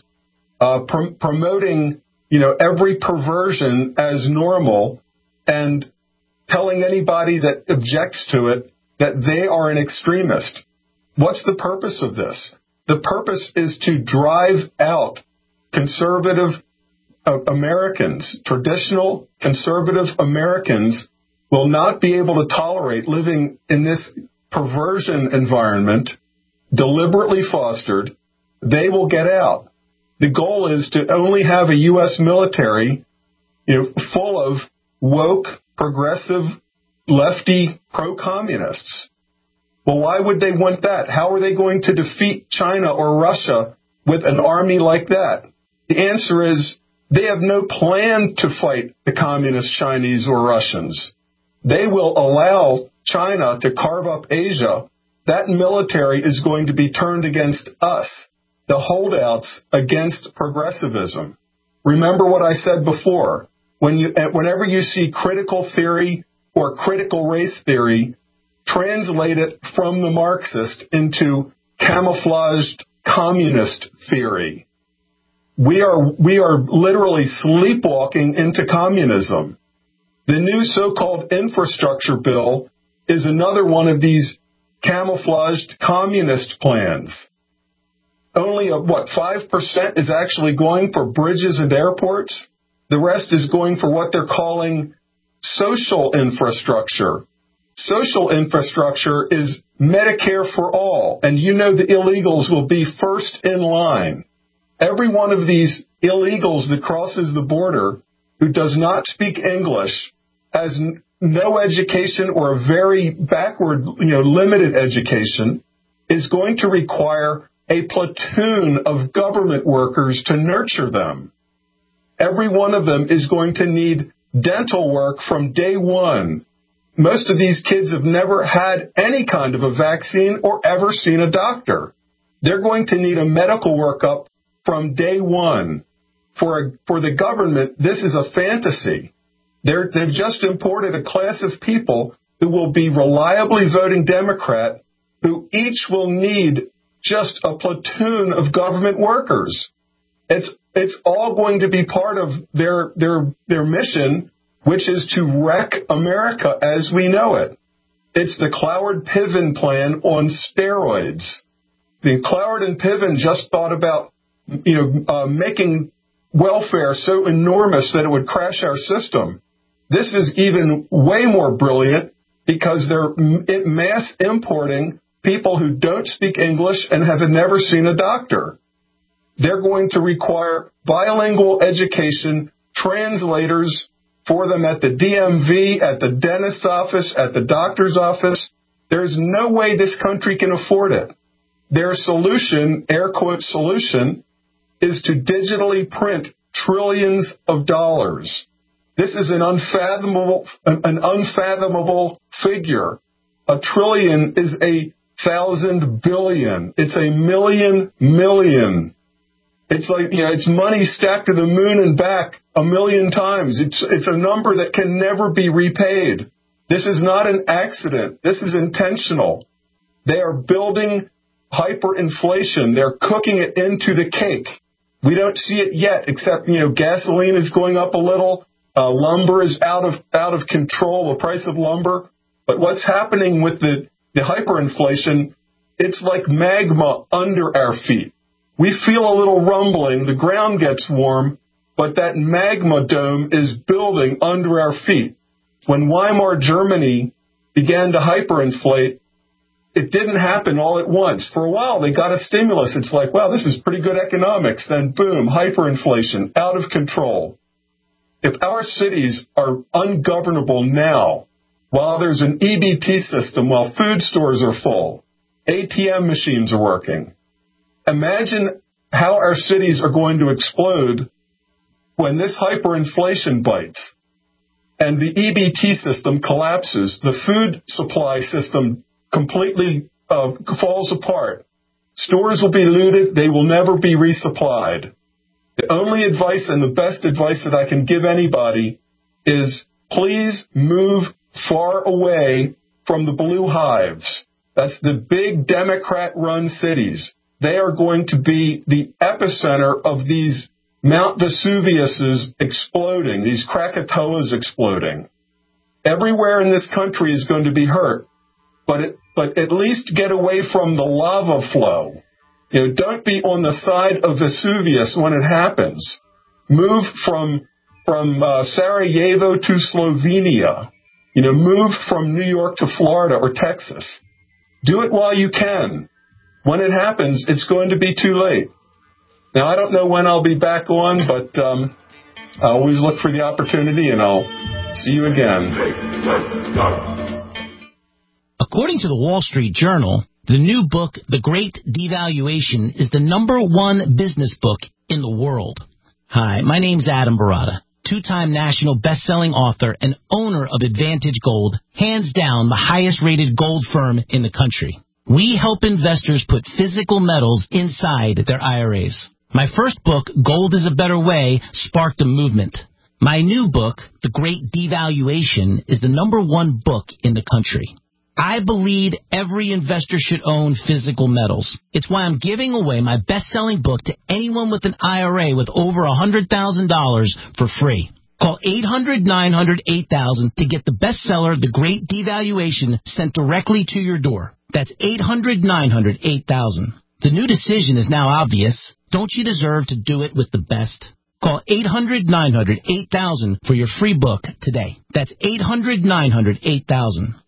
promoting, every perversion as normal, and telling anybody that objects to it that they are an extremist. What's the purpose of this? The purpose is to drive out conservative Americans. Traditional conservative Americans will not be able to tolerate living in this perversion environment, deliberately fostered. They will get out. The goal is to only have a U.S. military, full of woke, progressive, lefty, pro-communists. Well, why would they want that? How are they going to defeat China or Russia with an army like that? The answer is they have no plan to fight the communist Chinese or Russians. They will allow China to carve up Asia. That military is going to be turned against us, the holdouts against progressivism. Remember what I said before. Whenever you see critical theory or critical race theory, translate it from the Marxist into camouflaged communist theory. We are literally sleepwalking into communism. The new so-called infrastructure bill is another one of these camouflaged communist plans. Only 5% is actually going for bridges and airports. The rest is going for what they're calling social infrastructure. Social infrastructure is Medicare for all, and the illegals will be first in line. Every one of these illegals that crosses the border who does not speak English, has no education or a very backward, limited education, is going to require a platoon of government workers to nurture them. every one of them is going to need dental work from day one. Most of these kids have never had any kind of a vaccine or ever seen a doctor. They're going to need a medical workup from day one. For the government, this is a fantasy. They've just imported a class of people who will be reliably voting Democrat, who each will need just a platoon of government workers. It's all going to be part of their mission, which is to wreck America as we know it. It's the Cloward-Piven plan on steroids. The Cloward and Piven just thought about, making welfare so enormous that it would crash our system. This is even way more brilliant because they're mass importing people who don't speak English and have never seen a doctor. They're going to require bilingual education, translators for them at the DMV, at the dentist's office, at the doctor's office. There's no way this country can afford it. Their solution, air quote solution, is to digitally print trillions of dollars. This is an unfathomable figure. A trillion is 1,000 billion. It's 1,000,000,000,000. It's like, it's money stacked to the moon and back 1,000,000 times. It's a number that can never be repaid. This is not an accident. This is intentional. They are building hyperinflation. They're cooking it into the cake. We don't see it yet, except, gasoline is going up a little. Lumber is out of control, the price of lumber. But what's happening with the hyperinflation, it's like magma under our feet. We feel a little rumbling, the ground gets warm, but that magma dome is building under our feet. When Weimar Germany began to hyperinflate, it didn't happen all at once. For a while, they got a stimulus. It's like, wow, this is pretty good economics. Then boom, hyperinflation, out of control. If our cities are ungovernable now, while there's an EBT system, while food stores are full, ATM machines are working, imagine how our cities are going to explode when this hyperinflation bites and the EBT system collapses, the food supply system completely falls apart. Stores will be looted. They will never be resupplied. The only advice and the best advice that I can give anybody is please move far away from the blue hives. That's the big Democrat-run cities. They are going to be the epicenter of these Mount Vesuviuses exploding, these Krakatoas exploding. Everywhere in this country is going to be hurt, but at least get away from the lava flow. Don't be on the side of Vesuvius when it happens. Move from Sarajevo to Slovenia. Move from New York to Florida or Texas. Do it while you can. When it happens, it's going to be too late. Now, I don't know when I'll be back on, but I always look for the opportunity, and I'll see you again. According to the Wall Street Journal, the new book, The Great Devaluation, is the #1 business book in the world. Hi, my name's Adam Barata, two-time national best-selling author and owner of Advantage Gold, hands down the highest-rated gold firm in the country. We help investors put physical metals inside their IRAs. My first book, Gold is a Better Way, sparked a movement. My new book, The Great Devaluation, is the #1 book in the country. I believe every investor should own physical metals. It's why I'm giving away my best-selling book to anyone with an IRA with over $100,000 for free. Call 800-900-8000 to get the bestseller, The Great Devaluation, sent directly to your door. That's 800-900-8000. The new decision is now obvious. Don't you deserve to do it with the best? Call 800-900-8000 for your free book today. That's 800-900-8000.